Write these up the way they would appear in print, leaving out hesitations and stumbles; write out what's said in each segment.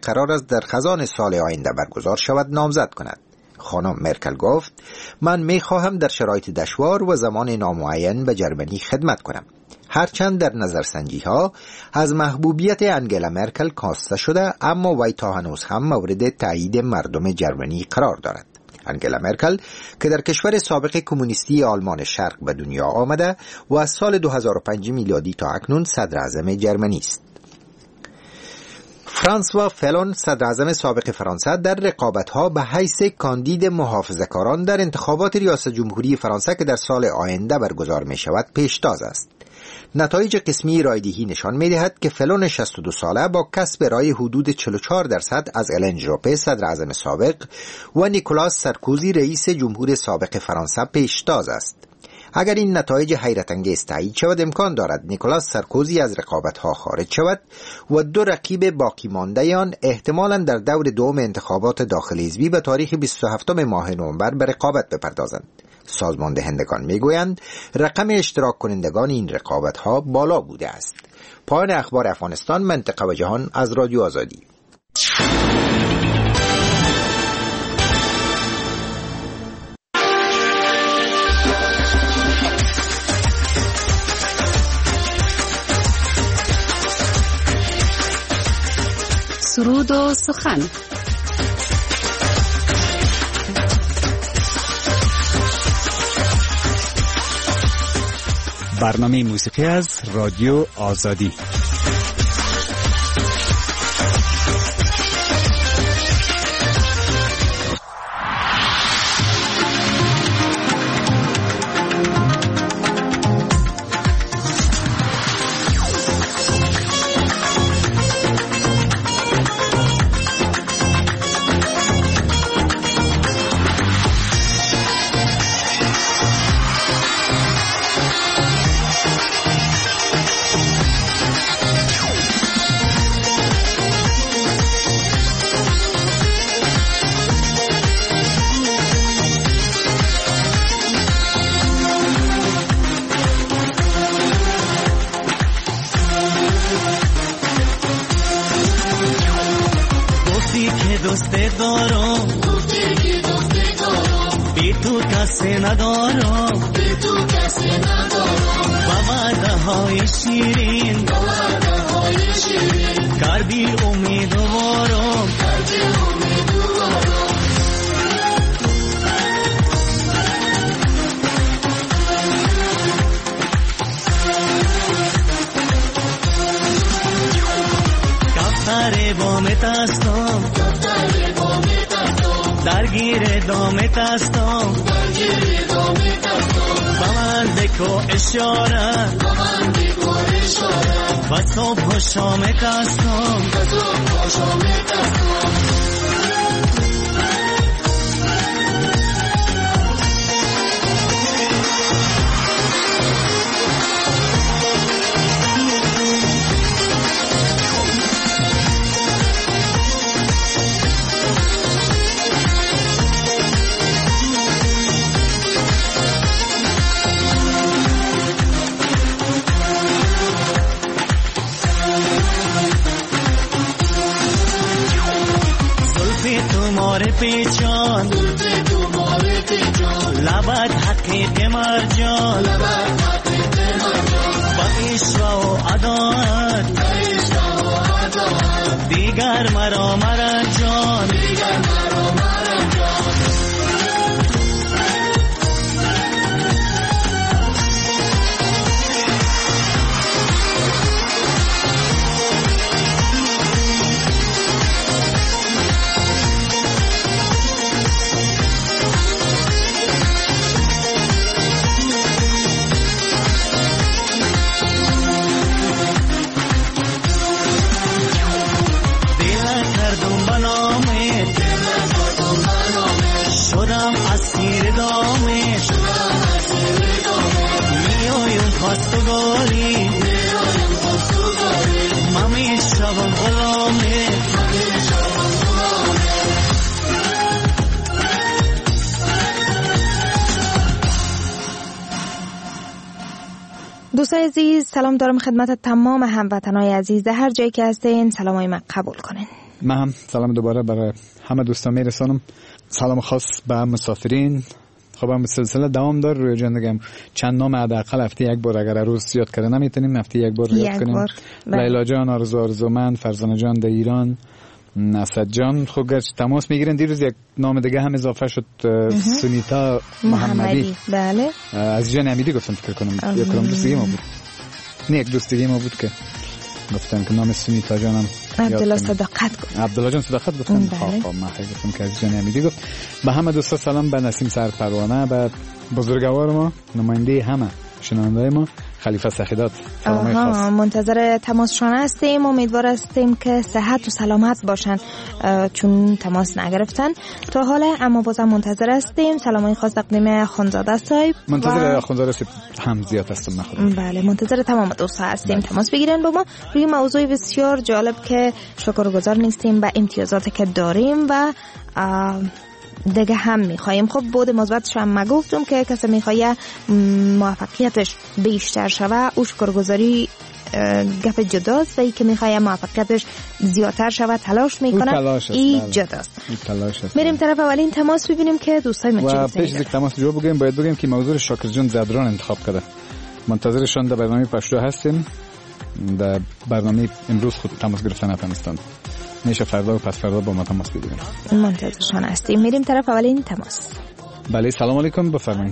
قرار است در خزان سال آینده برگزار شود نامزد کند. خانم مرکل گفت: من می‌خواهم در شرایط دشوار و زمان نامعین به جرمنی خدمت کنم. هرچند در نظرسنجی‌ها از محبوبیت انگلا مرکل کاسته شده، اما وی تا هنوز هم مورد تایید مردم جرمنی قرار دارد. انگلا مرکل که در کشور سابق کمونیستی آلمان شرق به دنیا آمده و از سال 2005 میلادی تا اکنون صدر اعظم جرمنی است. فرانسوا فلون، صدر اعظم سابق فرانسه، در رقابت‌ها به حیث کاندید محافظه‌کاران در انتخابات ریاست جمهوری فرانسه که در سال آینده برگزار می‌شود پیشتاز است. نتایج قسمی رایدهی نشان می‌دهد که فلون 62 ساله با کسب رای حدود 44% از الن ژوپه، صدر اعظم سابق، و نیکولاس سارکوزی، رئیس جمهور سابق فرانسه، پیشتاز است. اگر این نتایج حیرت انگیز تایید شود، امکان دارد نیکولاس سارکوزی از رقابت‌ها خارج شود و دو رقیب باقی مانده آن احتمالاً در دور دوم انتخابات داخل حزبی به تاریخ 27 ماه نوامبر به رقابت بپردازند. سازمان دهندگان میگویند رقم اشتراک کنندگان این رقابت‌ها بالا بوده است. پایان اخبار افغانستان، منطقه و جهان از رادیو آزادی. سرود و سخن. برنامه موسیقی از رادیو آزادی. درگیر دامت هستم بمن بکو اشاره و صبح و شامت هستم پیچان لبت حقیق مرجان با عشق و عدالت دیگر مرا مرجان دوستان عزیز، سلام دارم خدمت تمام هموطنان عزیز در هر جایی که هستین. سلامای من قبول کنین. من هم سلام دوباره برای همه دوستان میرسانم. سلام خاص به مسافرین. خب هم سلسله دوام داره روی جان دیگه. چند نام حداقل هفته یک بار اگر روز زیاد کردن نمیتونیم، هفته یک بار یاد کنیم. لیلا جان، آرزومند، فرزانه جان در ایران، اسد جان. خب گرچه تماس میگیرن. دیروز یک نام دیگه هم اضافه شد، سونیتا محمدی. بله. از جان امیدی گفتم فکر کنم یک دوست دیگه ما بود. نه یک دوست دیگه ما بود که گفتم که نام سونیتا جانم عبدالله صداقت گفت. عبدالله جان صداقت گفتم. خب من خیلی گفتم که از جان امیدی گفت. به همه دوستا سلام. به نسیم سرپروانه، به بزرگوار ما، نماینده همه شنونده ما خلیفه سخیدات، سلام خاص. منتظر تماسشان هستیم. امیدوار هستیم که صحت و سلامت باشن چون تماس نگرفتن تا حالا، اما بازم منتظر هستیم. سلامای خاص تقدیم خانزاده صاحب. منتظر خانزاده صاحب هم زیاد هستم نخودم. بله منتظر تمام دوستا هستیم. تماس بگیرن با ما روی موضوع بسیار جالب که شکرگزار نیستیم به امتیازاتی که داریم و دیگه هم میخواییم. خب بود مثبتش هم گفتم که کسی میخواد موفقیتش بیشتر شوه او شکرگزاری گپ جداست و ای که میخواد موفقیتش زیادتر شوه تلاش میکنه این جداست. میریم طرف اولین تماس ببینیم که دوستای ما چی و پیش از تماس جو بگیم باید بگیم که موضوع شاکر جان زدران انتخاب کرده. منتظرشان در برنامه پشتو هستیم. در برنامه امروز خود تماس گرفتن افغانستان میشه فردا و پس فردا با ما تماس بگیریم. منتظرشان هستیم. میریم طرف اولین تماس. بله سلام علیکم، بفرمایید.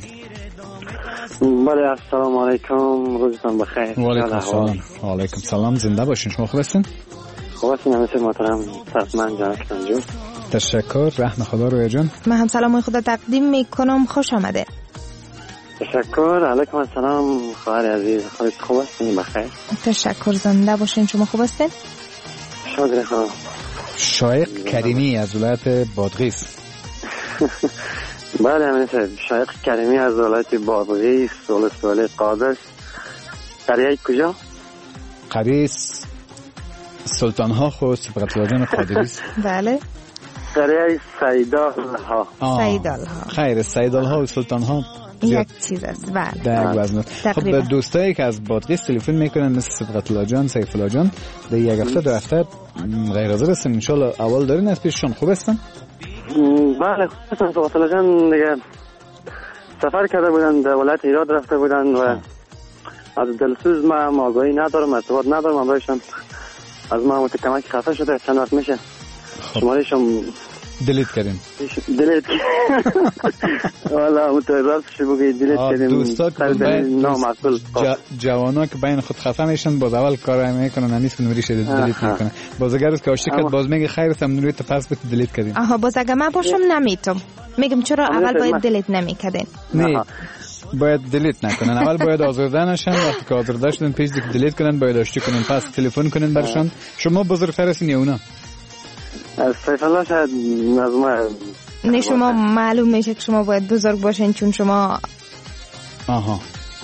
بله السلام علیکم، روزتون بخیر. و علیکم السلام. و علیکم السلام. زنده باشین. شما خوب هستین؟ خوب هستین همه محترم. سلام جان جون. تشکر. رحم خدا روی جان. من هم سلام خدا تقدیم میکنم. خوش آمده. تشکر. علیکم السلام خواهر عزیز. خودت خوب هستین؟ بخیر. تشکر. زنده باشین. شما خوب هستین؟ شکر خدا. شایق کریمی از ولایت بادغیس. بله همینطور. شایق کریمی از ولایت بادغیس، ولایت قادس. قریه کجا؟ قریه سلطان ها خو سبقت جان قادریس. بله. قریه سیدال ها. سیدال ها. خیر، سیدال ها و سلطان ها یک چیز است. بله. در وزن. خب دوستایی که از بادغیس تلفن میکنن مثل سبقت الله جان، سیف الله جان، در یک هفته دو هفته غیر حاضر هستن. ان شاء الله اول دارین از پیششون خوب هستن؟ بله خوب هستن. سبقت الله جان دیگه سفر کرده بودن، در ولایت هرات رفته بودن و از دلسوز ما آگاهی ندارم، ارتباط ندارم باشم. از ما متکمک خفه شده چند وقت میشه. شمارهشم دلیت کردیم. والا متوجه شو بگید دلیت کردیم. دوستا که نامعقول جوانا که بین خود خفه میشن باز اول کار میکنن نیست که نوریش دلیت میکنن. باز اگر از کاشته کرد باز میگه خیر تمنوی تو پس بت دلیت کردیم. آها باز اگه من باشم نمیتم. میگم چرا اول باید دلیت نمیکردین؟ نه باید دلیت نکنن. اول باید آزرده نشن. وقتی که آزرده شدن پیش دیگه دلیت کنن باید آشتی کنن. پس تلفن کنن برشان. شما بزرگتر هستین یا اونا؟ سیف الله شاید از ما. نه شما معلوم میشه که شما باید بزرگ باشین چون شما آها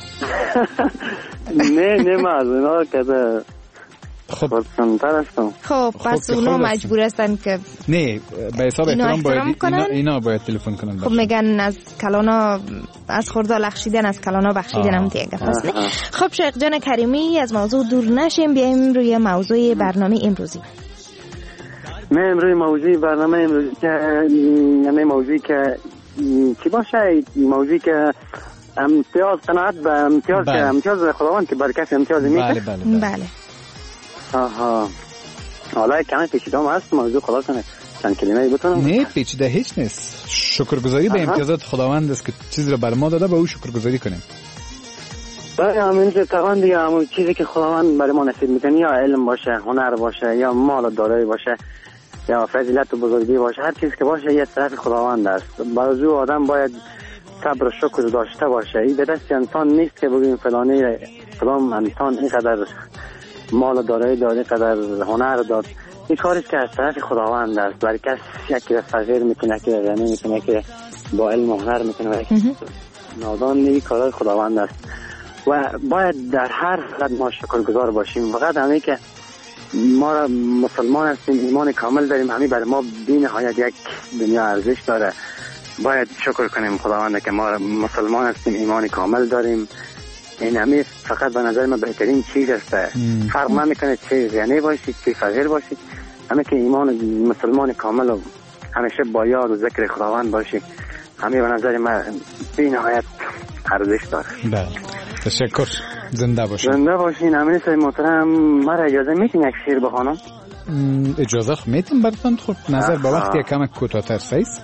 نه ما از اونا که خب سنتر هستم. خب پس اونا مجبور هستن که نه به حساب احترام باید اینا باید تلفن کنن. خب میگن از کلانا از خورده لخشیدن از کلانا بخشیدن هم دیگه هست. خب شیخ جان کریمی از موضوع دور نشیم، بیایم روی موضوع برنامه امروزی. من امروز موضوع برنامه امروزی که یعنی موضوعی که چی باشه، موضوعی که امتیاز قناعت به امتیاز که امتیاز خداوند که بر کسی امتیاز میده. بله. آها حالا کمی پیچیده هم هست موضوع، خلاص کنه چند کلمه بتونم. نه پیچیده هیچ نیست. شکرگزاری به امتیازات خداوند است که چیزی رو بر ما داده به او شکرگزاری کنیم. بله همین که تقریبا دیگه همون چیزی که خداوند برای ما نصیب میکنه، یا علم باشه، هنر باشه، یا مال و دارایی باشه، یا فضیلت و بزرگی باشه، هر چیز که باشه یه طرف خداوند است. برای آدم باید صبر و شکر داشته باشه. این به دست انسان نیست که بگیم فلانی فلان انسان اینقدر مال و دارایی داره، اینقدر هنر داد. این کاری که از طرف خداوند است. برای کسی که فقیر میتونه، که غنی میتونه، که با علم و هنر میتونه، نادان این کار خداوند است. و باید در هر حالت ما شکرگزار باشیم. فقط همین که ما را مسلمان هستیم، ایمان کامل داریم، همین برای ما بی نهایت یک دنیا ارزش داره. باید شکر کنیم خداوند که ما مسلمان هستیم، ایمان کامل داریم. این همین فقط به نظر من بهترین چیز است. فرق نمیکنه چه غنی باشید چه فقیر باشید، همه که ایمان مسلمان کامل و همیشه با یاد و ذکر خداوند باشی، همه به نظر من بی نهایت ارزش داره. بله تشکر، زنده باشین. زنده باشین. امین صاحب محترم، مرا اجازه میتین یک شعر بخوانم؟ اجازه میتین براتون. خب نظر به وقتی کم کوتاه‌تر سایز.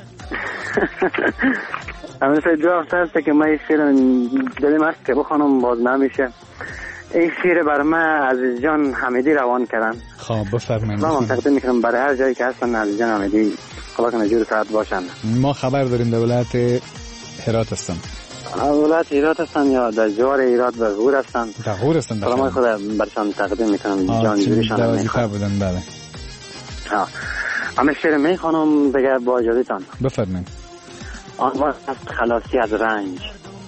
امین صاحب 2 هفته است که من شعر دلم است که بخوانم باز نمیشه. این شعر بر من عزیز جان حمیدی روان کردن. خب بفرمایید. من تقدیم میکنم برای هر جایی که هستن عزیز جان حمیدی، خدا کنه جور ساعت باشن. ما خبر داریم در ولایت هرات هستن. ولایت هرات هستن یا در جوار هرات به غور هستن؟ در غور هستن. سلام خدا برشان تقدیم میکنم. جان جوریشان میخوام بودن. بله همه شعر میخوانم دیگه با اجازهتان. بفرمایید. عنوان است خلاصی از رنج.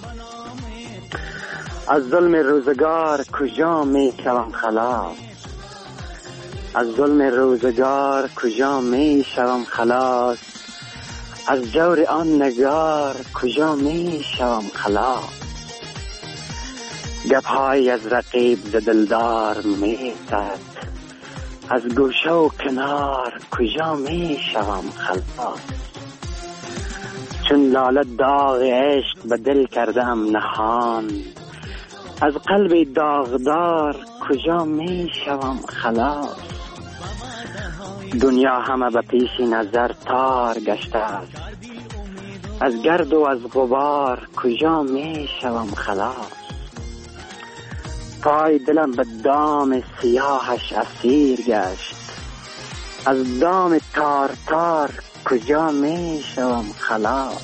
از ظلم روزگار کجا می شوم خلاص، از ظلم روزگار کجا می شوم خلاص، از جور آن نگار کجا می شوم خلاص. گپ‌های از رقیب ز دلدار می زد، از گوشه و کنار کجا می شوم خلاص. چون لاله داغ عشق به دل کردم نهان، از قلب داغدار کجا می شوم خلاص. دنیا همه به پیش نظر تار گشته است، از گرد و از غبار کجا می شوم خلاص. پای دلم به دام سیاهش اسیر گشت، از دام تار تار کجا می شوم خلاص.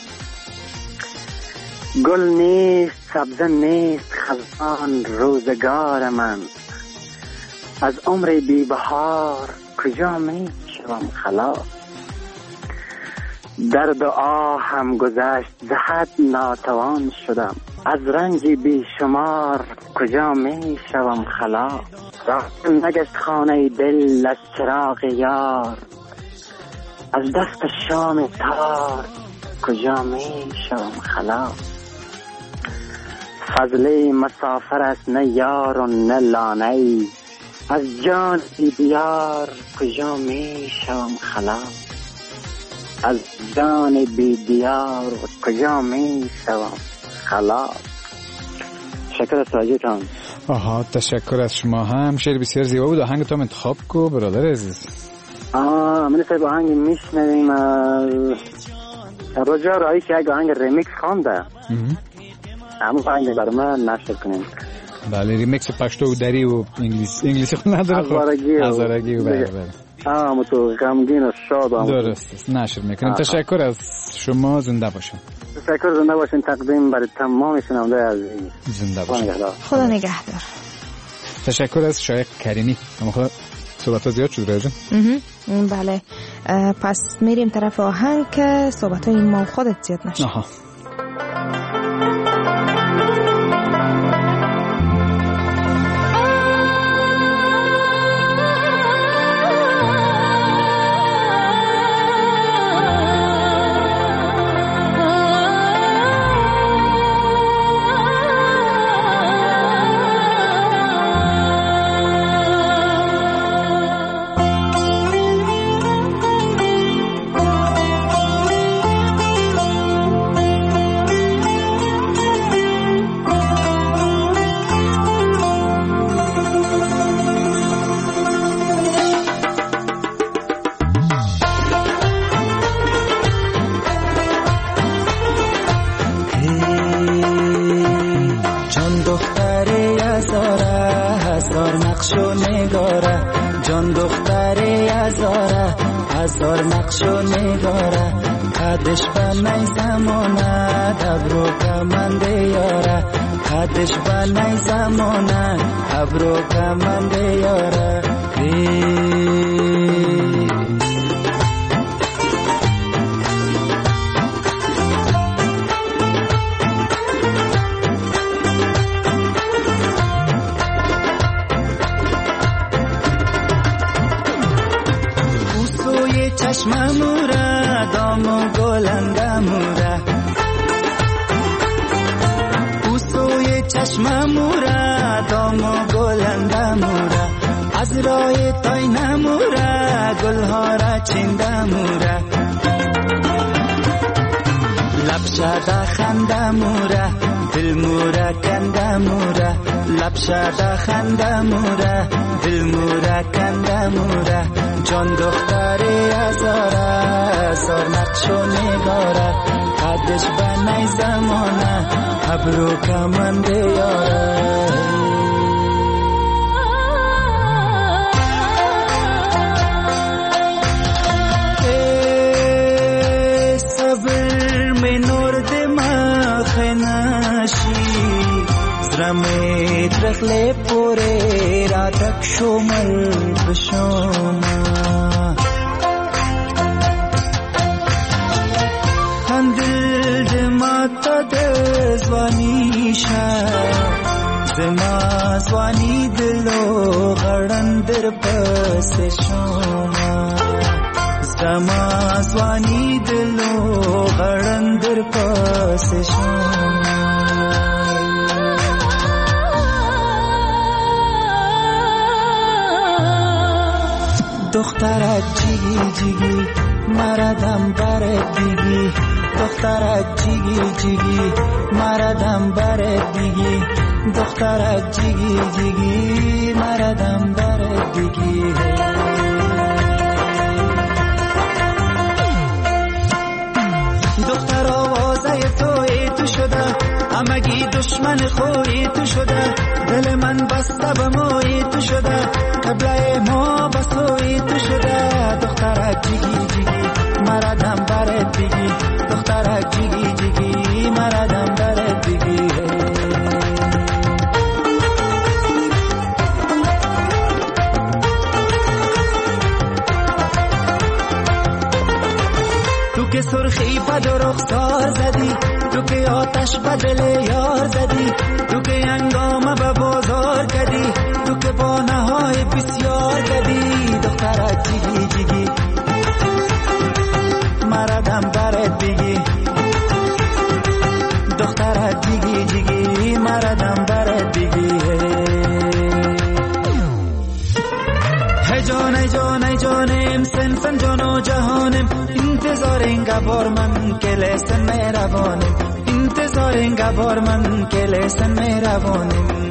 گل نیست سبزه نیست خزان روزگار من، از عمر بی بهار کجا می شوم خلاص. درد و آه هم گذشت ز حد ناتوان شدم، از رنج بی شمار کجا می شوم خلاص. راه نگشت خانه دل از چراغ یار، از دست شام تار کجا می شوم خلاص. فضله مسافر است نه یار و نه لانه، از جان بی دیار کجا می شوم خلاص. از جان بی دیار کجا می شوم خلاص. شکر از توجهتان. آها تشکر از شما هم. شعر بسیار زیبا بود. آهنگتون انتخاب کو برادر عزیز. من صاحب آهنگ میشنویم رجا رایی که یک آهنگ ریمیکس خوانده، همون آهنگ برای من نشر کنیم. بله ریمیکس پشتو و دری و انگلیسی خود نداره. هزارگی و بله تو غمگین و شاد درست است نشر میکنیم. تشکر از شما. زنده باشین. تشکر. زنده باشین. تقدیم برای تمام شنونده عزیز. زنده باشین. خدا نگهدار. تشکر از شایق کریمی. اما خود صحبت ها زیاد شد راجع. بله پس میریم طرف آهنگ که صحبت های ما خودت زیاد نشه. جان دختری هزاره هزار نقش و نگاره قدش بنای زمانه ابرو کمنده یاره قدش بنای زمانه ابرو کمنده یاره چشم موره دام و گلنده موره او سوی چشم موره دام و گلنده موره از از رای تای نموره گلها را چنده موره لب شده خنده موره دل موره کنده موره لب شده خنده موره دل موره کنده موره جان دختری ازاره سر نقش و نگاره قدش به نی زمانه ابرو کمنده یاره زرمت رخله پوره را تک شمل بشوما خندل دماتا دزوانی شا زما زوانی دلو غرن در پس شوما زما زوانی دلو غرن در پس شوما دخترک جیگی جیگی مردم برد دیگی دخترک جیگی جیگی مردم برد دیگی دخترک جیگی جیگی مردم برد دیگی دختر آوازه تو شده همگی دشمن خوی تو شده دل من بسته به موی تو شده قبله ما بسوی تو شده دخترک جیگی جیگی مردم برد دیگی دخترک جیگی جیگی مردم برد دیگی تو که سرخی به رخسار زدی تو که آتش به دل یار زدی تو که انگام به بازار کردی تو که با نهای بسیار کردی دخترک جیگی جیگی مردم برد دیگی دخترک جیگی جیگی مردم برد دیگی ای جان ای جان ای جانم سن جان و جهانم انتظار اینگه بار من که لسن مهربانم انتظار اینگه بار من که لسن مهربانم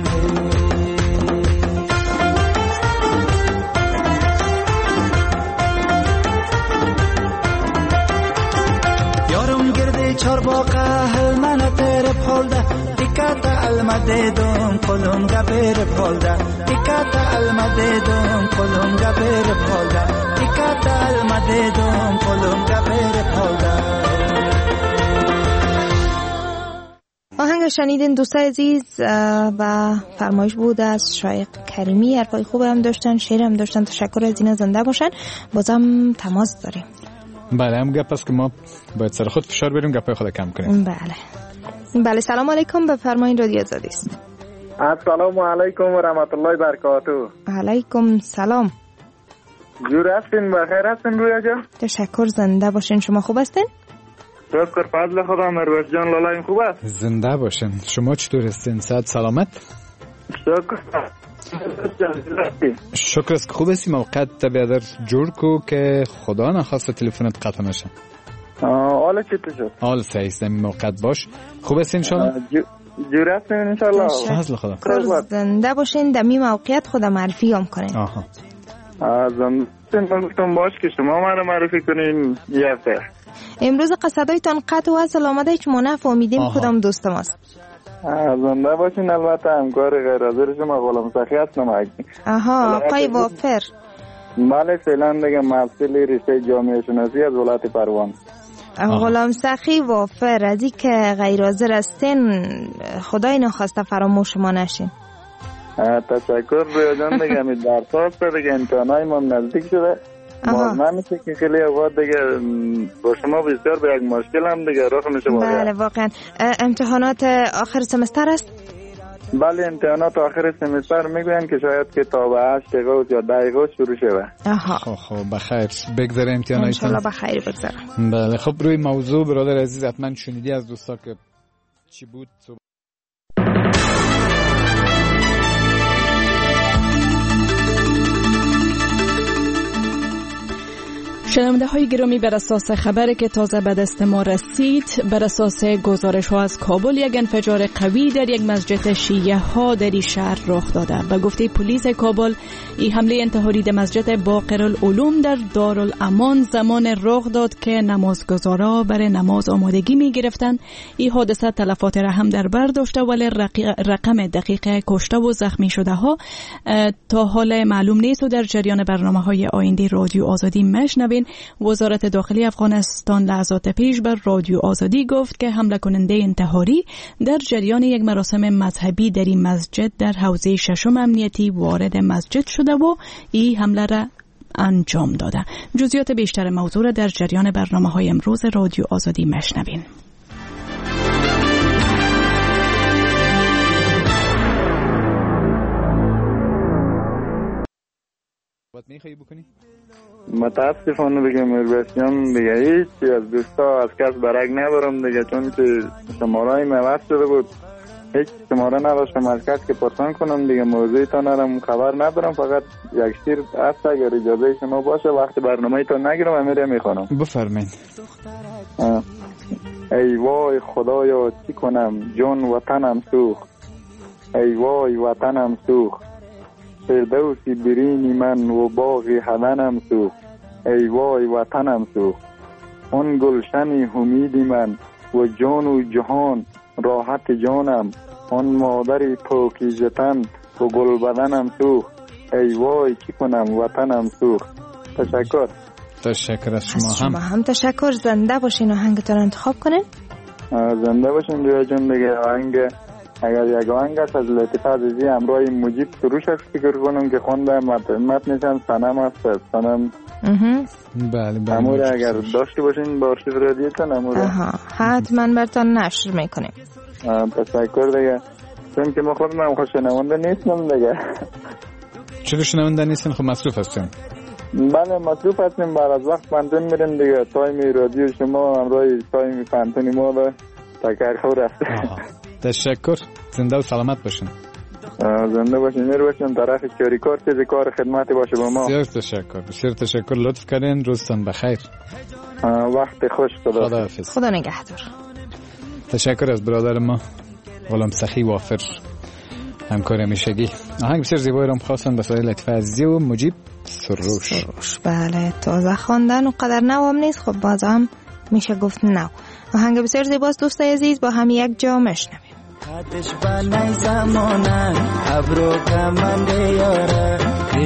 یارم گرده چار باقه هل من تر پولده دکت المده دوم قلم گبر پولده دکت المده دوم قلم گبر پولده دکت المده دوم قلم گبر پولده. آهنگ شنیدین دوستای عزیز و فرمایش بود از شایق کریمی. حرفای خوب هم داشتن، شعر هم داشتن. تشکر از اینا، زنده باشن. بازم تماس داریم. بله، هم گپ است که ما باید سر خود فشار بریم، گپای خود کم کنیم. بله سلام علیکم، بفرمایین رادیو آزادی است. السلام علیکم و رحمت الله و برکاته. علیکم سلام. جور هستین؟ بخیر هستین رویا جان؟ تشکر، زنده باشین. شما خوب هستین؟ شکر فضل خدا. مروت جان لالایم خوب است؟ زنده باشین. شما چطور هستین؟ صحت سلامت؟ شکر است که خوب هستی. موقعیت بیادر جور کو که خدا نخواسته تلفنت قطع نشه. حالا چطور شد؟ حال صحیح است. موقعیت باش. خوب هستین شما؟ جور هستین انشالله. فضل خدا. زنده باشین. دمی موقعیت خدا معرفی هم کنین. آها. من گفتم باش که شما ما رو معرفی کنین. امروز قصدایتان قطع و اصل آمده هیچ ما نفهمیدیم کدام دوست ماست. زنده باشین. البته همکار غیر حاضر شما غلام سخی هستم. آقای وافر. بله، فعلا دیگه محصل رشته جامعه شناسی از ولایت پروان. غلام سخی وافر، از این که غیر حاضر هستین خدای نخواسته فراموش ما نشین. تشکر رویا جان. دیگه می درس هست دیگه، امتحانای ما نزدیک شده. ما نمیشه که خیلی اوقات دیگه با شما بسیار به یک مشکل هم دیگه راه میشه. بله واقعا. امتحانات آخر سمستر است؟ بله، امتحانات آخر سمستر میگوین که شاید که تا به 8 دقیقه یا 10 دقیقه شروع شود. خب بخیر بگذره امتحاناتتون. ان شاء الله بخیر بگذره. بله خب، روی موضوع برادر عزیز حتما شنیدی از دوستا که چی بود. شنونده های گرامی، بر اساس خبری که تازه به دست ما رسید، بر اساس گزارش ها از کابل، یک انفجار قوی در یک مسجد شیعه ها در این شهر رخ داده. به گفته پلیس کابل، این حمله انتحاری در مسجد باقرالعلوم در دارالامان زمان رخ داد که نمازگزارا برای نماز آمادگی می گرفتند. این حادثه تلفات را هم در بر داشته، ولی رقم دقیق کشته و زخمی شده ها تا حال معلوم نیست و در جریان برنامه های آینده رادیو آزادی مشنوین. وزارت داخلی افغانستان لحظات پیش بر رادیو آزادی گفت که حمله کننده انتحاری در جریان یک مراسم مذهبی در این مسجد در حوزه ششم امنیتی وارد مسجد شده و این حمله را انجام داده. جزئیات بیشتر موضوع را در جریان برنامه های امروز رادیو آزادی مشنوین. متاسفانه دیگه میربسیان دیگه هیچی از دوستا از کس برگ نبرم دیگه، چون که شماره‌ای مواد شده بود، هیچ شماره نداشتم از کس که پرسان کنم دیگه. موضوعی تا نرم خبر ندارم، فقط یک شیر هست اگر اجازه شما باشه وقت برنامه تا نگیرم امیره میخوانم. بفرمین. ای وای خدایا چی کنم، جان وطنم سوخت، ای وای وطنم سوخت، فردوسی برینی من و باغی هدنم سوخت، ای وای وطنم سوخت، اون گلشنی امیدی من و جان و جهان راحت جانم، اون مادری پاکیزه تن و گل بدنم سوخت، ای وای چی کنم وطنم سوخت. تشکر از شما هم تشکر. زنده باشین و آهنگتون انتخاب کنین. زنده باشین رویا جان دیگه. آهنگ اگر یک آهنگ است از لطیف عزیزی همراه مجید سروش است فکر کنم که خونده متنشان سنم است. سنم بله امور اگر داشتی باشین با ارشیو رادیوتون امور حتما براتون نشر میکنیم. تشکر دیگه. چون که ما خودم خوش شنونده نیستم دیگه. چرا شنونده نیستین؟ خب مصروف هستیم. بله مصروف هستیم، بعد از وقت پنتون میریم دیگه. تایم رادیو شما همراه تایم پنتونی ما ده تکر خور است. تشکر. زنده و سلامت باشین. زنده باشین. میر باشین. طرف کاری کار چیزی کار خدمتی باشه با ما. بسیار تشکر. بسیار تشکر. لطف کردین. روزتان بخیر. وقت خوش. خداحافظ. خدا نگهدار. تشکر از برادر ما غلام سخی وافر، همکار همیشگی. آهنگ بسیار زیبایی رو خواستن به صدای لطیف عزیزی و مجیب سروش. بله تازه خواندن و قدر نو هم نیست، خب باز هم میشه گفت نو. آهنگ بسیار زیباست دوستای عزیز، با هم یک جا مشنویم. آتش بنای زمانه ابرو کمنده یاره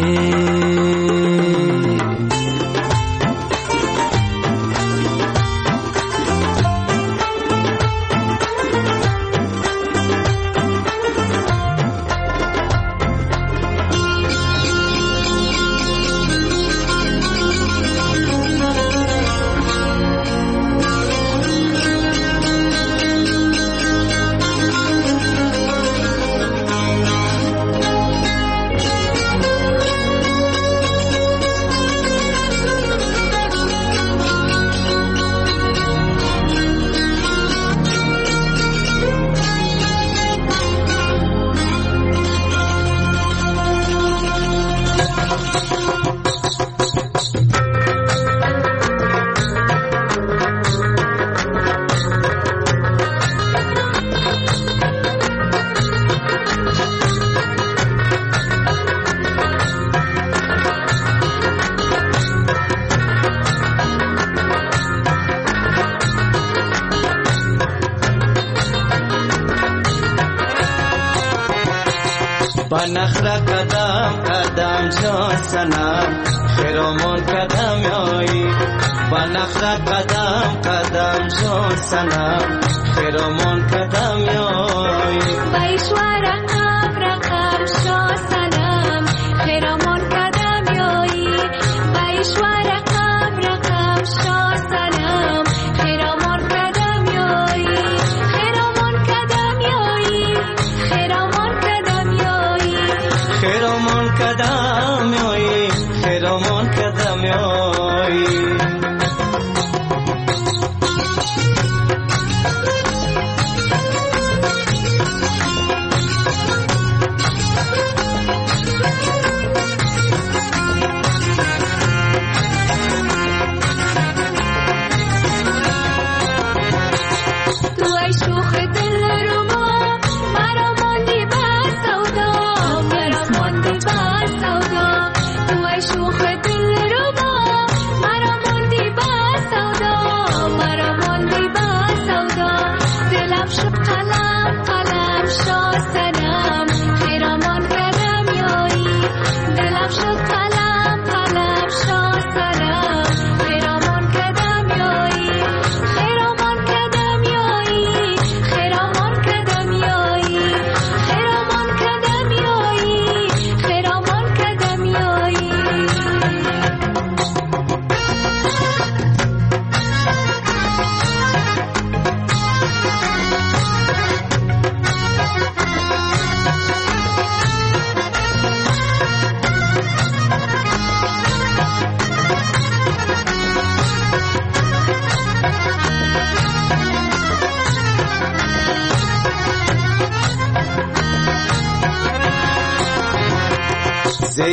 نخرا قدم قدم شو سنم خیرامون قدم یایی با نخرا قدم قدم شو سنم خیرامون قدم یایی بایشوار رقم شو سنم خیرامون قدم یایی بایشوار رقم شو سنم خیرامون قدم یایی خیرامون قدم یایی خیرامون قدم یایی خیرامون قدم یایی خیرامون قدم یایی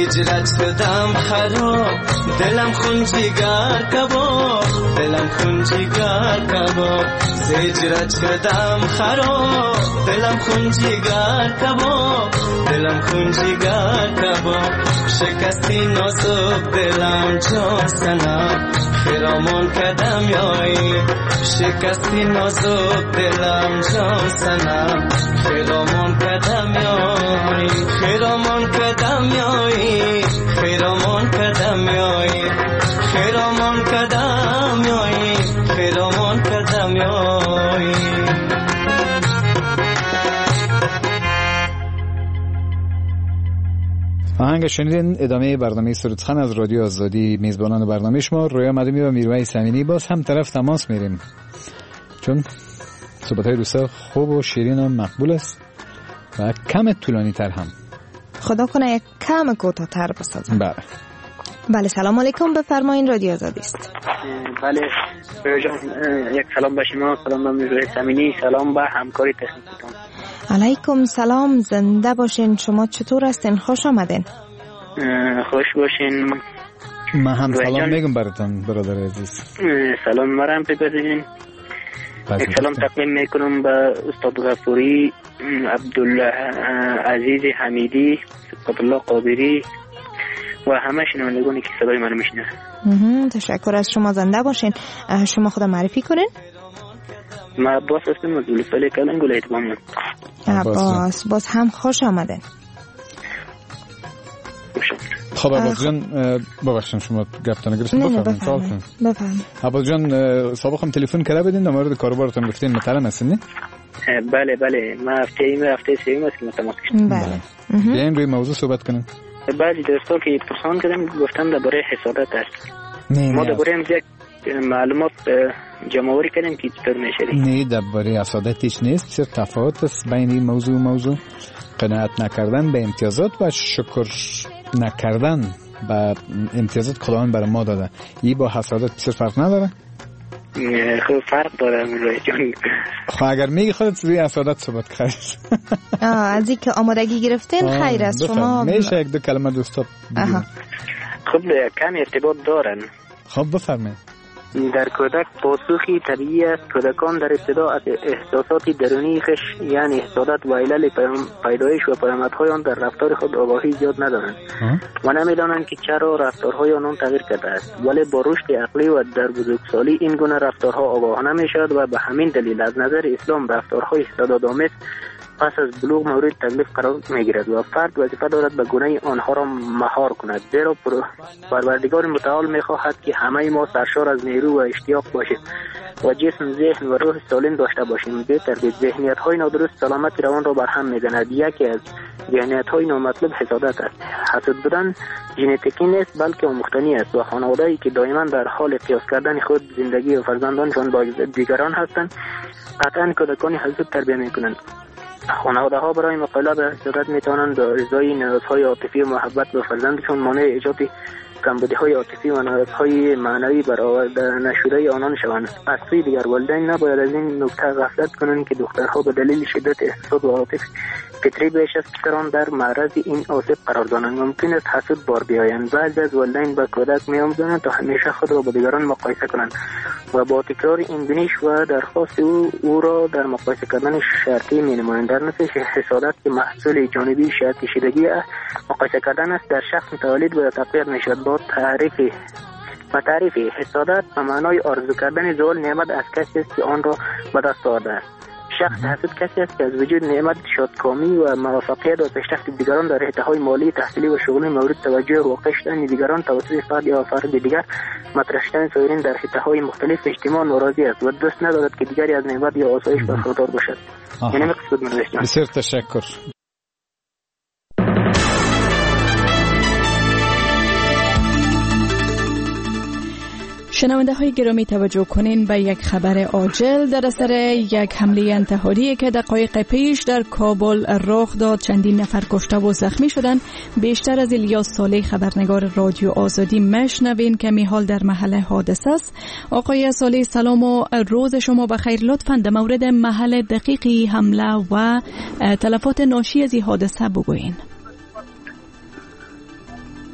هجرت شدم خراب دلم خون جگر کباب دلم خون جگر کباب هجرت شدم خراب دلم خون جگر کباب دلم خون جگر کباب شکستی نازک دلم جان سنم خرامان کدم یایی شکستی نازک دلم جان سنم خرامان کدم یایی خرامان کدم یایی خرامان کدم یایی خرامان کدم یایی خرامان کدم یایی. آهنگ شنیدین ادامه برنامه سرودخان از رادیو آزادی. میزبانان برنامه شما رویا مدنی و میرویس امینی. باز هم طرف تماس میریم چون صحبت‌های دوستا خوب و شیرین و مقبول است و کم طولانی تر هم. خدا کنه یک کم کوتاه‌تر بسازم. بله سلام علیکم، بفرمایین رادیو آزادی است. بله یک سلام به شما، سلام به میرویس امینی، سلام به همکاری تکنیکتون. علیکم سلام، زنده باشین. شما چطور هستین؟ خوش آمدین. خوش باشین. من هم سلام میگم براتون برادر عزیز. سلام مرام بپذیرین. یک سلام تقدیم میکنم به استاد غفوری، عبدالله عزیز حمیدی، عبدالله قادری و همه شنوندگانی که صدای منو میشنون. تشکر از شما، زنده باشین. شما خود معرفی کنین. ما عباس هستم از ولایت کلان ولایت بامیان. عباس باز هم خوش آمدین. خب عباس جان ببخشید شما گفتن گرفتم. بفرمایید. عباس جان سابقا هم تلفن کرده بودین در مورد کاروبارتون گفتین محترم هستین نه؟ بله ما هفته سوم است که تماس کردم. بله بیاین روی موضوع صحبت کنیم. بعضی دوستا که پرسان کردن گفتن درباره حسادت است. ما درباره یک معلومات جمع‌آوری کردیم که چطور میشه. نه درباره حسادت هیچ نیست، صرف تفاوت است بین این موضوع قناعت نکردن به امتیازات و شکر نکردن به امتیازات خداوند برای ما داده. این با حسادت بسیار فرق نداره؟ خب فرق داره میرویس جان. خب اگر میگی خودت روی حسادت صحبت کردید. از این که آمادگی گرفتین خیر است. شما میشه یک دو کلمه دوستا بگید؟ خب کم ارتباط دارن. خب بفرمایید. در کودک پاسخی طبیعی است. کودکان در ابتدا از احساسات درونی خش یعنی حسادت و علل پیدایش و پیامدهای آن در رفتار خود آگاهی زیاد ندارند و نمیدانند که چرا رفتارهای آنان تغییر کرده است، ولی با رشد عقلی و در بزرگسالی این گونه رفتارها آگاهانه میشد و به همین دلیل از نظر اسلام رفتارهای حسادت‌آمیز پس از بلوغ مورد تکلیف قرار میگیرد و فرد وظیفه دارد به گونه آنها را مهار کند، زیرا پروردگار متعال میخواهد که همه ما سرشار از نیرو و اشتیاق باشیم و جسم، ذهن و روح سالم داشته باشیم. به ترتیب ذهنیت‌های نادرست سلامت روان را برهم می‌زند. یکی از ذهنیت‌های نامطلوب حسادت است. حسد بودن ژنتیکی نیست بلکه آموختنی است و خانواده‌ای که دائما در حال قیاس کردن خود، زندگی و فرزندانشان با دیگران هستند قطعاً کودکان حسود تربیت می‌کنند. خانواده‌ها برای مقابله با حسادت می‌توانند با ارضای نیازهای عاطفی و محبت به فرزندشان مانع ایجاد کمبودی‌های عاطفی و نیازهای معنوی برآورده نشده آنان شوند. از سوی دیگر والدین نباید از این نکته غفلت کنند که دخترها به دلیل شدت احساسات و عاطفه فطری بیش از پسران در معرض این آسیب قرار دارند. ممکن است حسود بار بیایند. بعضی از والدین به کودک می‌آموزند تا همیشه خود را با دیگران مقایسه کنند و با تکرار این بینش و درخواست او را در مقایسه کردن شرطی می‌نمایند. در نتیجه حسادت که محصول جانبی شرط کشیدگی مقایسه کردن است در شخص متولد و تقویت می‌شود. با تعریف حسادت به معنای آرزو کردن زوال نعمت از کسی است که آن را به دست آورده است. شخص حسود کسی است که از وجود نعمت شادکامی و موفقیت و پیشرفت دیگران در حوزه‌های مالی، تحصیلی و شغلی مورد توجه واقع شدن دیگران توسط فرد یا فرد دیگر مطرح شدن سایرین در حوزه‌های مختلف اجتماع ناراضی است و دوست ندارد که دیگری از نعمت یا آسایش برخوردار باشد. یعنی مقصود من است. بسیار تشکر. شنونده های گرامی توجه کنین به یک خبر عاجل در اثر یک حمله انتحاری که دقایق پیش در کابل رخ داد. چندین نفر کشته و زخمی شدند. بیشتر از الیاس صالح خبرنگار رادیو آزادی مشنوین که میحال در محل حادثه است. آقای صالح سلام و روز شما بخیر. لطفاً در مورد محل دقیقی حمله و تلفات ناشی از این حادثه بگوین.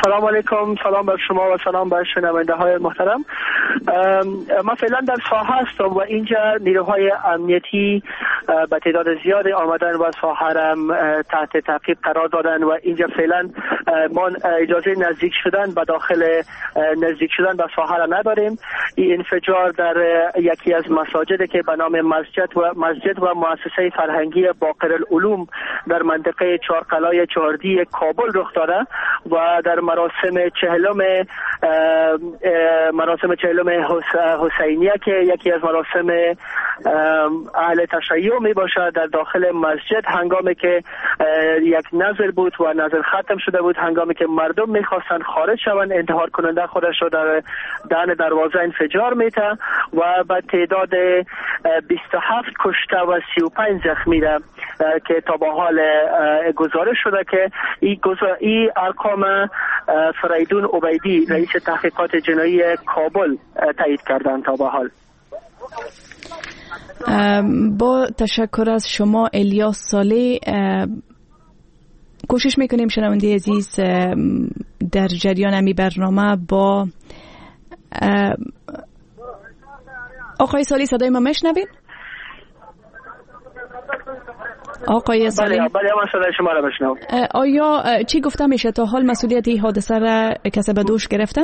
سلام علیکم، سلام بر شما و سلام بر شنونده های محترم. من فعلا در ساحه هستم و اینجا نیروهای امنیتی به تعداد زیادی آمدن و ساحه را تحت تعقیب قرار دادن و اینجا فعلا ما اجازه نزدیک شدن به ساحه را نداریم. این انفجار در یکی از مساجد که به نام مسجد و مؤسسه فرهنگی باقرالعلوم در منطقه چهارقلای چهاردی کابل رخ داده و در مراسم چهلم حسینیه که یکی از مراسم اهل تشیع می باشد در داخل مسجد، هنگامی که یک نظر بود و نظر ختم شده بود، هنگامی که مردم میخواستند خارج شوند، انتحار کننده خودش را در دهن دروازه انفجار میته و به تعداد 27 کشته و 35 زخمی را که تا به حال گزارش شده که این ارقام فریدون عبیدی رئیس تحقیقات جنایی کابل تایید کردند تا به حال. با تشکر از شما الیاس صالح. کوشش میکنیم شنونده عزیز در جریان امی برنامه با آقای صالح صدای ما میشنوید؟ آقای صالح بله من صدای شما را بشنوم. آیا چی گفته میشه تا حال مسئولیت این حادثه را کسی به دوش گرفته؟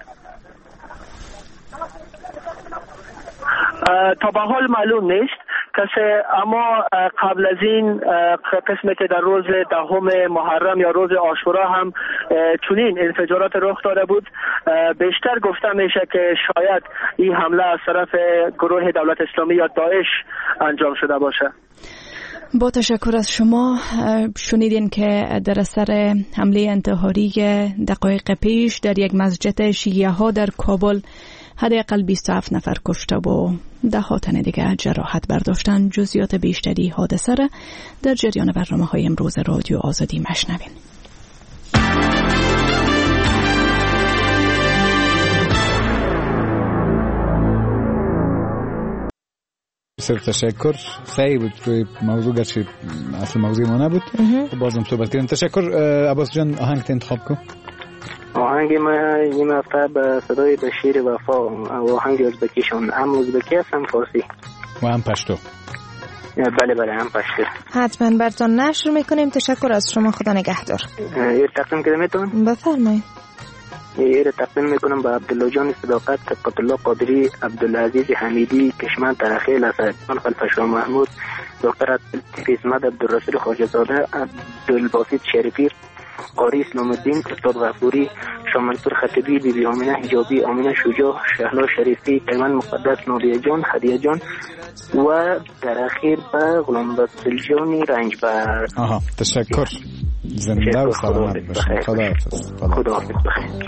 تا به حال معلوم نیست کسی، اما قبل از این قسمی که در روز 10 محرم یا روز عاشورا هم چنین انفجارات رخ داده بود، بیشتر گفته میشه که شاید این حمله از طرف گروه دولت اسلامی یا داعش انجام شده باشه. با تشکر از شما. شنیدین که در اثر حمله انتحاری دقایق پیش در یک مسجد شیعه ها در کابل حداقل 27 نفر کشته و 10 تن دیگر جراحت برداشتن. جزئیات بیشتری حادثه را در جریان برنامه‌های امروز رادیو آزادی مشنوین. بسیار تشکر. خیلی بود روی موضوع گرچه اصل موضوع ما نبود بازم صحبت کردیم. تشکر. عباس جان آهنگ انتخاب کن. آهنگ ما این هفته به صدای بشیر وفا آهنگ ازبکیشون، هم ازبکی هست هم فارسی و هم پشتو. بله هم پشتو. حتما براتون نشر میکنیم. تشکر از شما، خدا نگهدار. یه تقدیم کنم میتون؟ بفرمایید. یه تقدیم میکنم به عبدالله جان صداقت، قطب قادری، عبدالعزیز حمیدی، کشمن ترخیل، اسدان خلفشاه محمود، دکتر اسمت عبدالرسول خواجه‌زاده، عبدالباسط شریفی، قاری اسلام الدین، استاد غفوری، شاه منصور خطیبی، بیبی آمینه حجابی، آمینه شجاع، شهلا شریفی، پیمان مقدس، نادیه جان، هدیه جان و در اخیر به غلام بسل جانی رنجبر. تشکر. زنده و سلامت باشید. خداحافظ بخیر.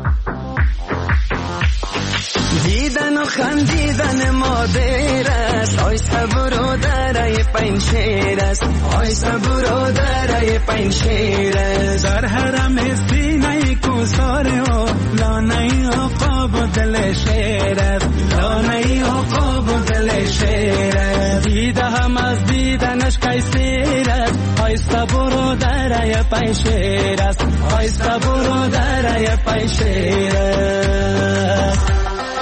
دیدن و خندیدن مادر است، آی صبر و درای پنشیر است، آی صبر و درای پنشیر است. در حرم سینه کوسار و لانه عقاب و دل شیر است، لانه عقاب و دل شیر است. دیده هم از دیدنش قیصر است، آی صبر و درای پنشیر است، آی صبر و درای پنشیر است.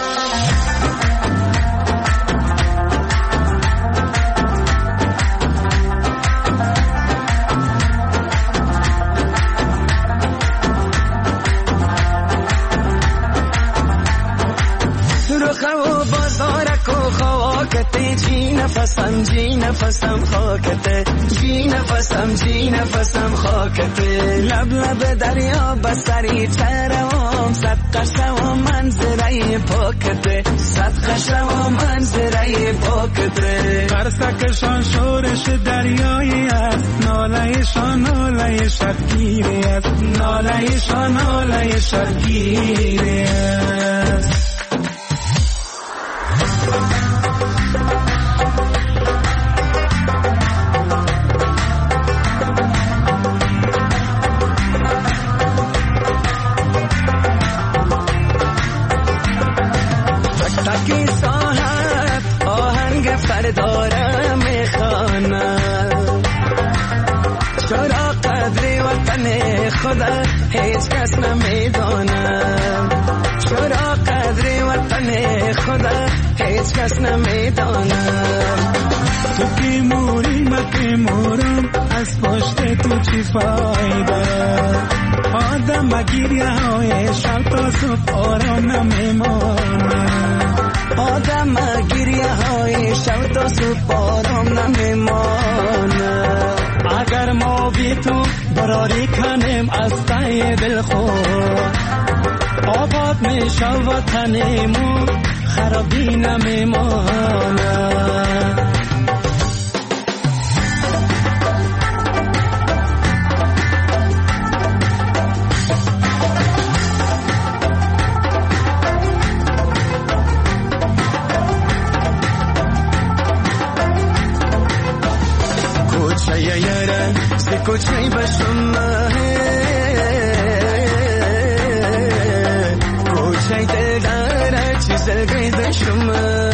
جی نفسم خاکته، جی نفسم خاکته. لب لب دریا بسری ترام، صدقه شو منظره پاکته، صدقه شو منظره پاکته. قرصکشان شورش دریایی است، نالهشان ناله شبگیری است، نالهشان ناله شبگیری است. دارم میخوانم چرا قدر وطن خدا هیچ کس نمیدانم چرا قدر وطن خدا هیچ کس نمیدانم تو که موری من که مورم از پشت تو چی فایده آدم گیریه های شب تا صبح آرام نمیمانه آدم گیریه های شب تا صبح آرام نمیمانه اگر ما بی تو براری کنیم از ته دل خود آباد میشه وطنمون خرابی نمیمانه کوچه بشم کوچه دل داره چیز گیدشم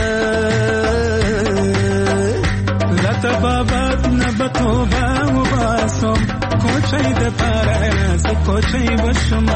لطه بابت نبتو با و باسم کوچه ده پرز کوچه بشم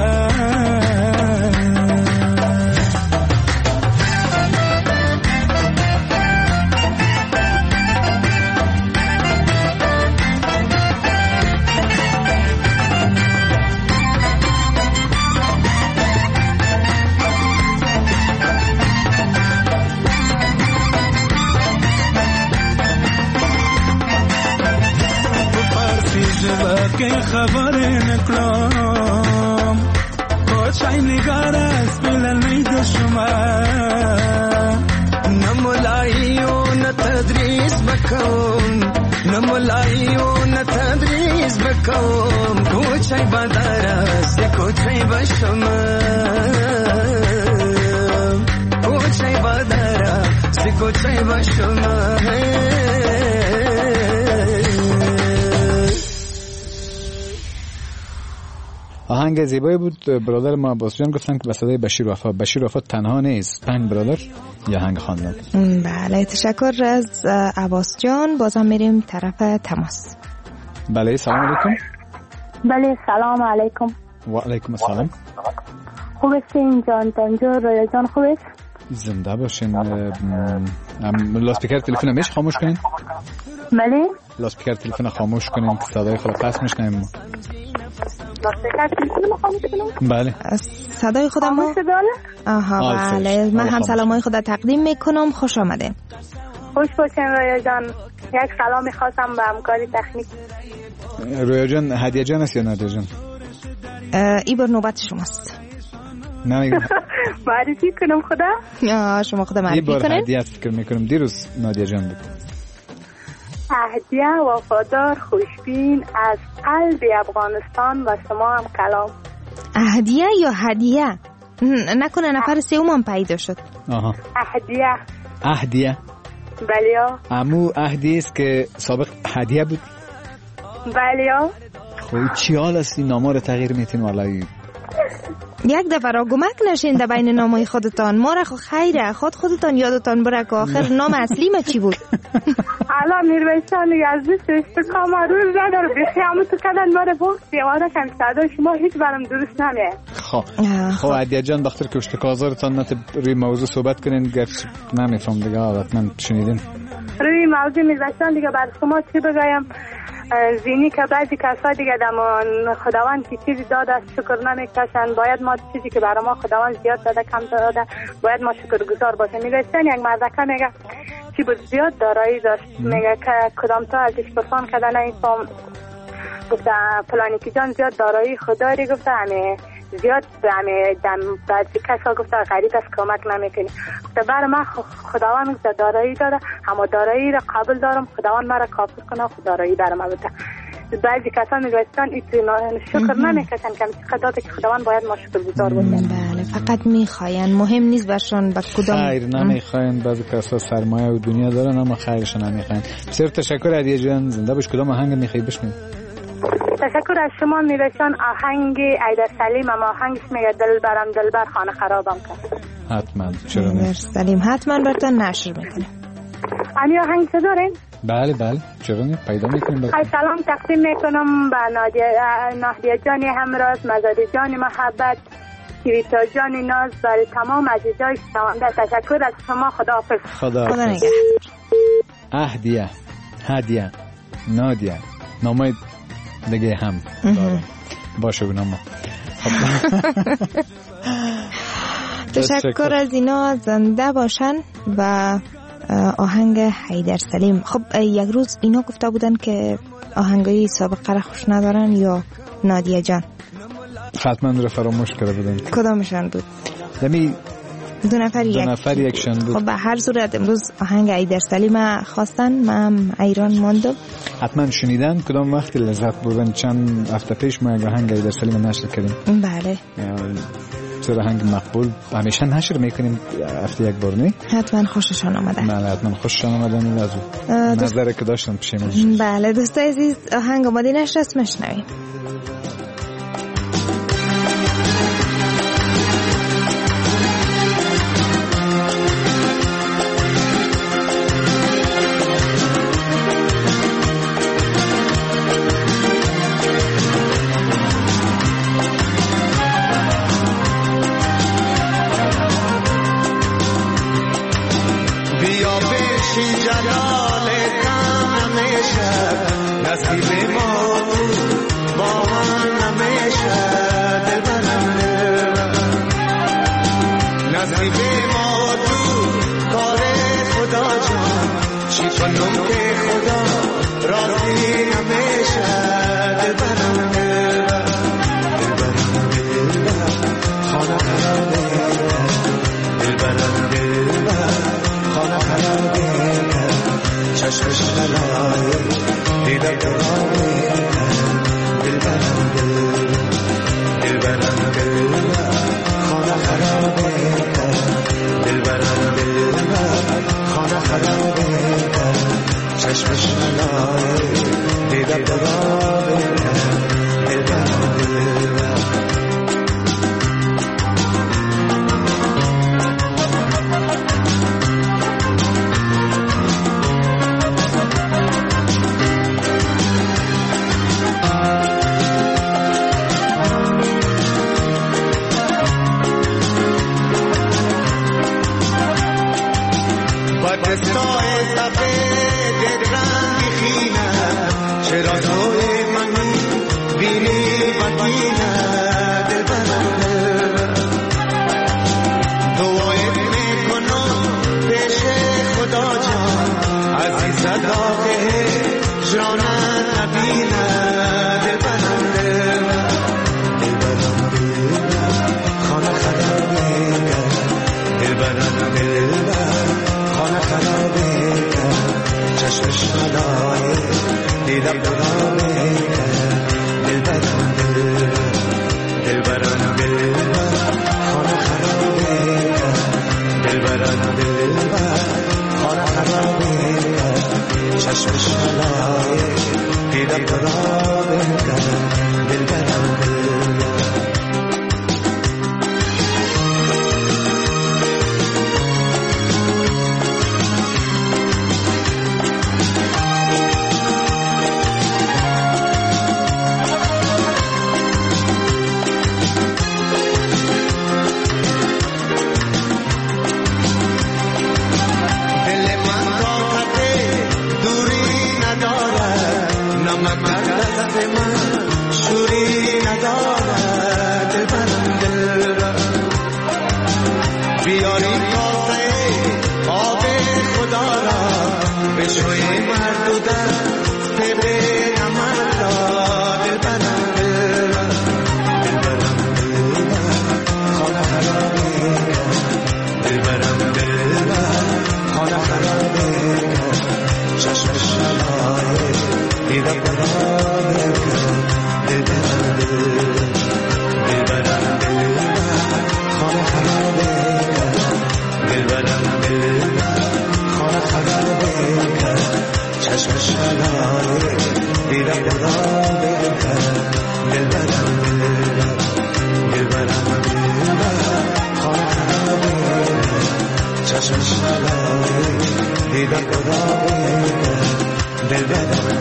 که خبر نکلم کوچه نگار از بلل میده شما نمولایی و نتدریس بکن نمولایی و نتدریس بکن کوچه بدر است کوچه بشم کوچه بدر است کوچه بشم آهنگ زیبایی بود. برادر ما عباس جان گفتن که به صدای بشیر وفا تنها نیست، 5 برادر یا آهنگ خواندن. بله تشکر از عباس جان. بازم میریم طرف تماس. بله سلام علیکم. بله سلام علیکم. و علیکم السلام. خوب هستین جان تنجور رویا جان؟ خوب است؟ زنده باشین. لاسپیکر تلفن میش خاموش کنین؟ بله لاسپیکر تلفن خاموش کنین که صدای خود پس میشنویم. بله صدای خودم ما آها بله من هم سلامای خود تقدیم میکنم. خوش آمدین. خوش باشین رویا جان. یک سلام میخواستم به همکاری تکنیک. رویا جان هدیه جان است یا نادیه جان؟ ای بار نوبت شماست. نه معرفی کنم خدا. شما خدا معرفی کنین. ای بار هدیه فکر میکنم دیروز نادیه جان بود. هدیه وفادار خوشبین از قلب افغانستان و شما هم کلام. هدیه یا هدیه؟ نکنه نفر سوم هم پیدا شد. آها هدیه بله امو هدیه است که سابق هدیه بود. بله خوی چی حال است این نامه رو تغییر میتین والله. یک دفعه را گمک نشین در بین نامای خودتان. ما را خیره خودتان یادتان بره که آخر نام اصلی ما چی بود. الان میرویشان از دست استقام روز نداره بخیامتو کدن باره بود بیواره کم صدای شما هیچ برم درست نمیه. خب عدیه جان بختر که اشتکازارتان نت روی موضوع صحبت کنین گرچه نمیفهم دیگه عادت من شنیدین روی موضوع میرویشان دیگه بر شما چی بگایم. زینی که بعضی کسا دیگه دمان خداوند که چیزی داده است شکر نمیکشن. باید ما چیزی که برای ما خداوند زیاد داده کم داده باید ما شکر گزار باشیم. میگوستن یک مردکه میگه چی بود زیاد دارایی داشت. میگه که کدام تا ازش پرسان کردن این فهم گفته پلانی که جان زیاد دارایی خداری گفته همه زیاد همه بعضی کسا گفته غریب است کمک نمیکنی. گفته برای من خداوند گفته دارایی داده اما دارایی را قبول دارم خداوند مرا کافر کنه خدایی برای من بوده. بعضی کسان میگوستن شکر نمیکشن که خداوند که خداوند باید ما شکر گزار باشیم. بله فقط میخواین مهم نیست برشان با کدام خیر نمیخواین. بعضی کسا سرمایه و دنیا دارن اما خیرش نمیخواین. بسیار تشکر عدیه جان. زنده باش. کدام آهنگ میخوای بشنوی؟ تشکر از شما میرسان. آهنگ ایدر سلیم اما آهنگش میگه دلبر خانه خرابم کرد. حتما چرا نه سلیم حتما براتون نشر میکنه. امی آهنگ چه دارین؟ بله بله چرا نه پیدا میکنیم. سلام تقدیم میکنم به نادیه جان همراز، مزادی جان محبت، کیویتا جان ناز، برای تمام عزیزای شنونده تشکر از شما. خداحافظ. خدا نگهدار. هدیه نادیه نامای دیگه هم دارم باشه بنامه. تشکر از اینا، زنده باشن. و آهنگ حیدر سلیم. خب یک روز اینا گفته بودن که آهنگای سابقه را خوش ندارن یا نادیه جان حتما رو فراموش کرده بودن. کدامشان بود؟ دمی دو نفر یکشان بود. خب به هر صورت امروز آهنگ حیدر سلیم خواستن، من ایران ماندم. حتما شنیدن کدام وقت لذت بردن. چند هفته پیش ما یک آهنگ حیدر سلیم نشر کردیم. بله چرا آهنگ مقبول همیشه نشر میکنیم هفته یک بار نه؟ حتما خوششان آمدن. بله حتما خوششان آمدن. از نظری که داشتن پشیمون. بله دوستای عزیز آهنگ آماده نشر است مشنویم. چشم شلایی دیدم خدا دلبرم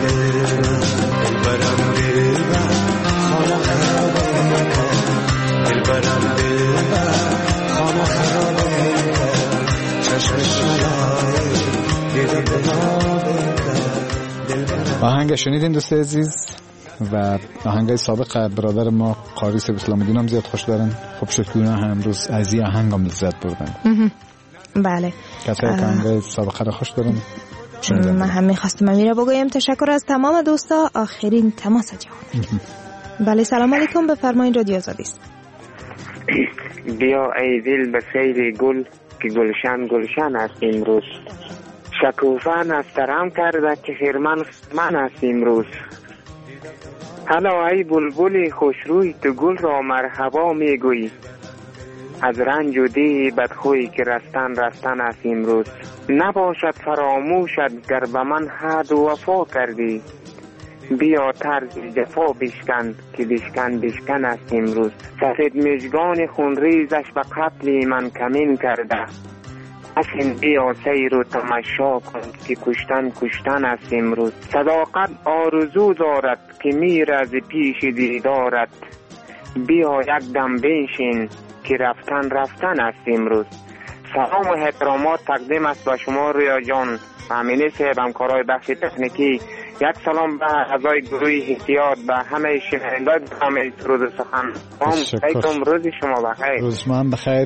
دلبر خانه خرابه دلبرم دلبر خانه خرابه چشم شلای دیده بنابه. آهنگ شنیدین دوست عزیز و آهنگای سابق برادر ما قاری سیبسلام الدین هم زیاد خوش دارن. خب شد که هم امروز از این آهنگ هم لذت بردن. بله کسایی که آهنگای سابقه رو خوش دارن من هم میخواستم امیره بگویم تشکر از تمام دوستا. آخرین تماس جوان. بله سلام علیکم بفرمایید رادیو آزادی است. بیا ای دل به سیر گل که گلشن گلشن است امروز. شکوفه نسترم کرده که خیرمن من است امروز. حالا ای بلبل خوشروی تو گل را مرحبا میگویی. از رنج و دی بدخویی که رستن است امروز. نباشد فراموشت گر به من حد و وفا کردی. بیا طرز جفا بشکن که بشکن است امروز. سفید مژگان خونریزش به قتل من کمین کرده. اصلا بیا سیر و تماشا کن که کشتن است امروز. صداقت آرزو دارد که میرز پیش دیدارت. بیا یک دم بنشین که رفتن است امروز. سلام و احترامات تقدیم است به شما رویا جان امینی صاحب همکارای بخش تکنیکی. یک سلام به اعضای گروه احتیاط به همه شنوندگان همه روز سخن. علیکم روز شما بخیر. روز شما هم بخیر.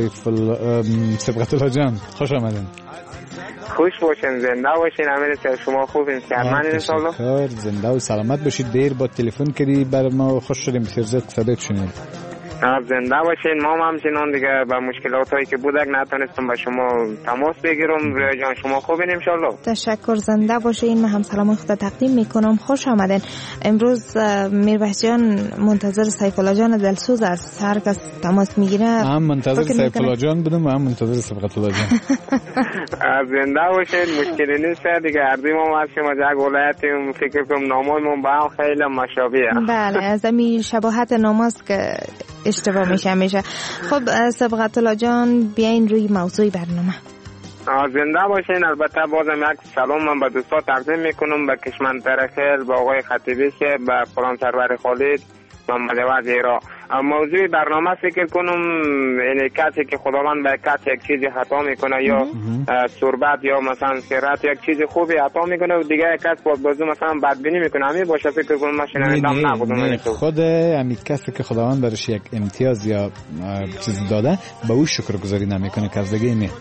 سبقت الله جان خوش آمدین. خوش باشین زنده باشین امین صاحب شما خوبین سلامت ان شاء الله. زنده و سلامت باشید. دیر با تلفن کردی بر ما خوش شدیم بسیار زیاد ثابت شدیم. زنده باشین. ما همچنان دیگه با مشکلات هایی که بود نتونستم با شما تماس بگیرم. رویا جان شما خوبین ان شاء الله. تشکر زنده باشین. من هم سلام خدا تقدیم میکنم. خوش آمدین. امروز میربحث جان منتظر سیف الله جان دلسوز است. هر کس تماس میگیره هم منتظر سیف الله جان بودم و هم منتظر سبقت الله جان. زنده باشین. مشکلی نیست دیگه. هر ما از شما یک ولایتیم فکر کنم ناممون با هم خیلی مشابهه. بله از همین شباهت ناماست که اشتباه میشه. خب سبقت الله جان بیاین روی موضوع برنامه. زنده باشین. البته بازم یک سلام من به دوستا تقدیم میکنم به کشمنتر خیل، به آقای خطیبی شه، به قرآن سرور خالد، محمد وزیرا. موضوع برنامه فکر کنم این کسی که خداوند به کسی یک چیزی خطا میکنه یا صربت یا مثلا سیرت یک چیز خوبی خطا میکنه و دیگه کس بازو مثلا بدبینی میکنه همین باشه فکر کنم من شنیدم نبودم. خود همین کسی که خداوند برش یک امتیاز یا چیز داده به او شکرگزاری نمیکنه که از دیگه نه.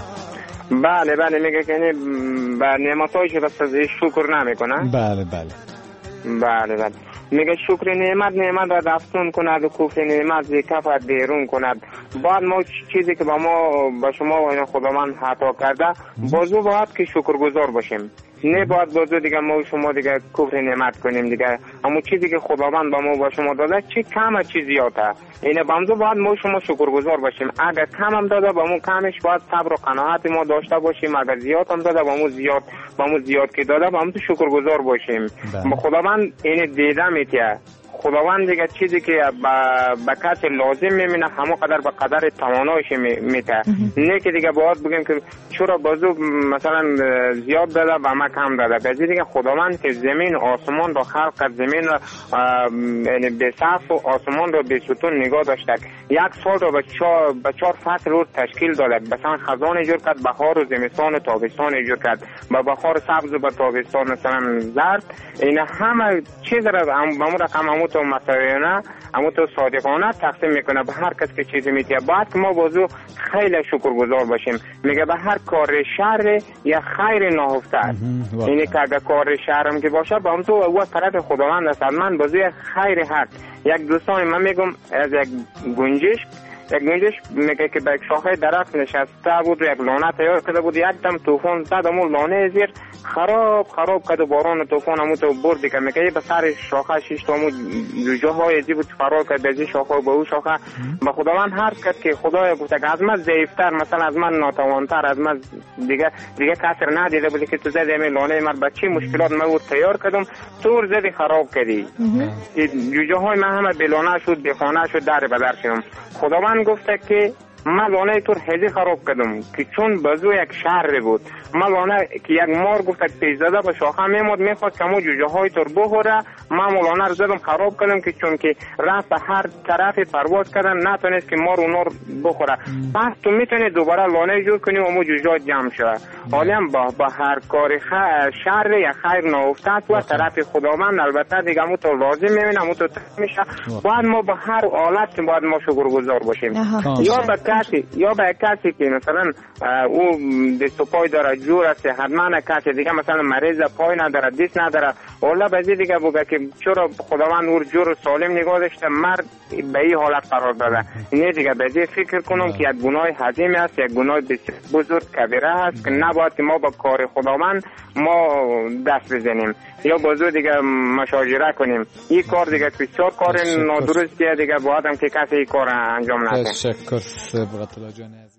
بله میگه که به نعمتایش بس شکر نمیکنه. بله میگه شکر نعمت را دفن کند و کفر نعمت ز کفر بیرون کند. بعد ما چیزی که با شما و خداوند عطا کرده بازو باید که شکرگزار باشیم. نه باید بازو دیگه ما و شما دیگه کفر نعمت کنیم دیگه. اما چیزی که خداوند با ما و شما داده چه کم چه زیاده اینه بامزو باید ما و شما شکرگزار باشیم. اگر کم هم داده با ما کمش باید صبر و قناعت ما داشته باشیم. اگر زیاد هم داده با ما زیاد که داده با ما شکرگزار باشیم. با خداوند اینه دیده میتیه. خداوند دیگه چیزی که به کسی لازم میمینه همه قدر به قدر توانایش میته. نه که دیگه باید بگیم که چرا بازو مثلا زیاد داده و ما کم داده. بازی دیگه خداوند که زمین و آسمان رو خلق کرد، زمین رو به سقف و آسمان رو به ستون نگاه داشته. یک سال رو به 4 فصل رو تشکیل داده. مثلا خزان ایجاد کرد، بهار و زمستان و تابستان ایجاد کرد. با بهار سبز و با تابستان مثلا زرد. این همه چیز رو همون رقم تو مسئولیانه اما تو صادقانه تقسیم میکنه به هر کس که چیزی میتیه. باید که ما بازو خیلی شکرگزار باشیم. میگه به هر کار شر یا خیر نهفته است. اینه که اگر کار شرم که باشه با هم تو او طرف خداوند است. من بازو خیر هست. یک دوستان من میگم از یک گنجش میگه که به یک شاخه درخت نشسته بود، یک لانه تیار کرده بود، یک دم طوفان زد امو لانه زیر خراب کرد و باران طوفان امو تو برد که میگه به سر شاخه 6 تا امو جاهای عجیب فرار کرد به این شاخه و به اون شاخه. به خداوند هر کس که خدای گفته که از من ضعیفتر مثلا از من ناتوانتر از من دیگه کسر ندیده بودی که تو زدی همین لانه من به چی مشکلات من بود تیار کردم تو زدی خراب کردی. جاهای من همه بلانه شد، بخانه شد، در بدر شدم. خداوند گفته که من لانه طور هزی خراب کردم که چون بازو یک شهر بود. من لانه که یک مار گفت پیش زده به شاخه میمود میخواد که مو جوجه های طور بخوره. من لانه رو زدم خراب کردم که چون که رفت به هر طرف پرواز کردن نتونست که مار اونا رو بخوره. پس تو میتونی دوباره لانه جور کنی و مو جوجه جمع شود. حالی هم با هر کار شر یا خیر نافتد و طرف خداوند البته دیگه مو تو لازم میبینه مو تو میشه. باید ما به هر حالت باید ما شکرگزار باشیم. یا به کسی که مثلا او دست و پای داره جور است، حتما کسی دیگه مثلا مریض پای نداره دست نداره، والا بعضی دیگه بگه که چرا خداوند او جور سالم نگاه داشته مرد به این حالت قرار داده. نه دیگه بعضی فکر کنم که یک گناه عظیم است، یک گناه بسیار بزرگ کبیره است که نباید که ما با کار خداوند ما دست بزنیم یا بازو دیگه مشاجره کنیم. این کار دیگه بسیار کار نادرستیه دیگه، باید هم که کسی این کار انجام نده. تشکر سبقت الله جان.